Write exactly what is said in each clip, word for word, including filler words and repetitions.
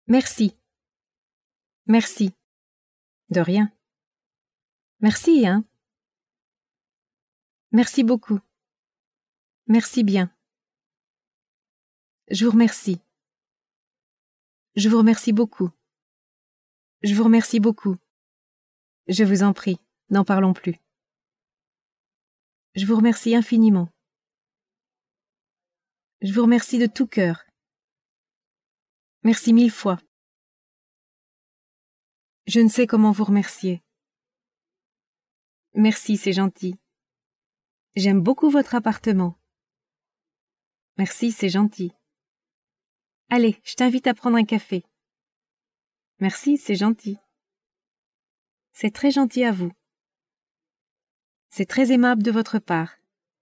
Merci. Merci. De rien. Merci, hein. Merci beaucoup. Merci bien. Je vous remercie. Je vous remercie beaucoup. Je vous remercie beaucoup. Je vous en prie, n'en parlons plus. Je vous remercie infiniment. Je vous remercie de tout cœur. Merci mille fois. Je ne sais comment vous remercier. Merci, c'est gentil. J'aime beaucoup votre appartement. Merci, c'est gentil. Allez, je t'invite à prendre un café. Merci, c'est gentil. C'est très gentil à vous. C'est très aimable de votre part.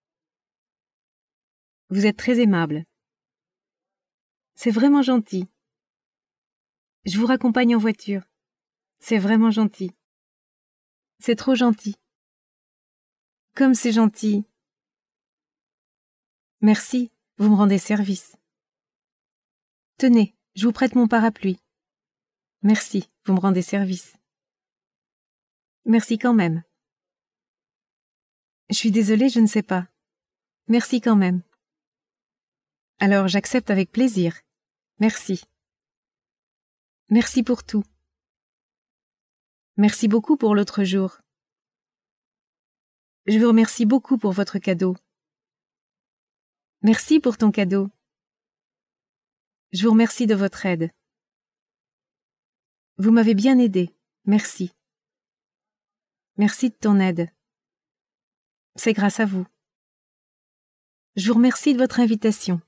Vous êtes très aimable. C'est vraiment gentil. Je vous raccompagne en voiture. C'est vraiment gentil. C'est trop gentil. Comme c'est gentil. Merci, vous me rendez service. Tenez, je vous prête mon parapluie. Merci, vous me rendez service. Merci quand même. Je suis désolée, je ne sais pas. Merci quand même. Alors j'accepte avec plaisir. Merci. Merci pour tout. Merci beaucoup pour l'autre jour. Je vous remercie beaucoup pour votre cadeau. Merci pour ton cadeau. Je vous remercie de votre aide. Vous m'avez bien aidé. Merci. Merci de ton aide. C'est grâce à vous. Je vous remercie de votre invitation.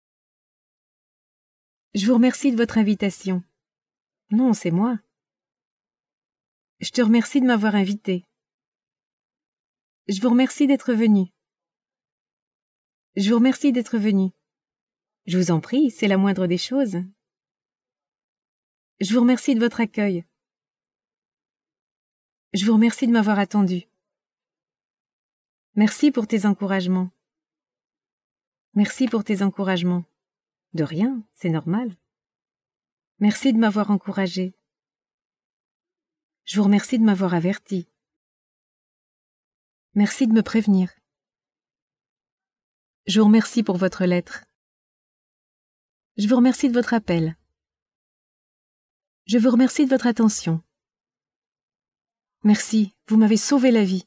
Je vous remercie de votre invitation. Non, c'est moi. Je te remercie de m'avoir invité. Je vous remercie d'être venu. Je vous remercie d'être venu. Je vous en prie, c'est la moindre des choses. Je vous remercie de votre accueil. Je vous remercie de m'avoir attendu. Merci pour tes encouragements. Merci pour tes encouragements. De rien, c'est normal. Merci de m'avoir encouragé. Je vous remercie de m'avoir averti. Merci de me prévenir. Je vous remercie pour votre lettre. Je vous remercie de votre appel. Je vous remercie de votre attention. Merci, vous m'avez sauvé la vie.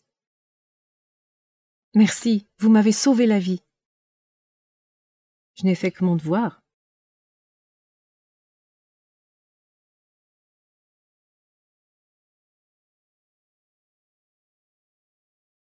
Merci, vous m'avez sauvé la vie. Je n'ai fait que mon devoir.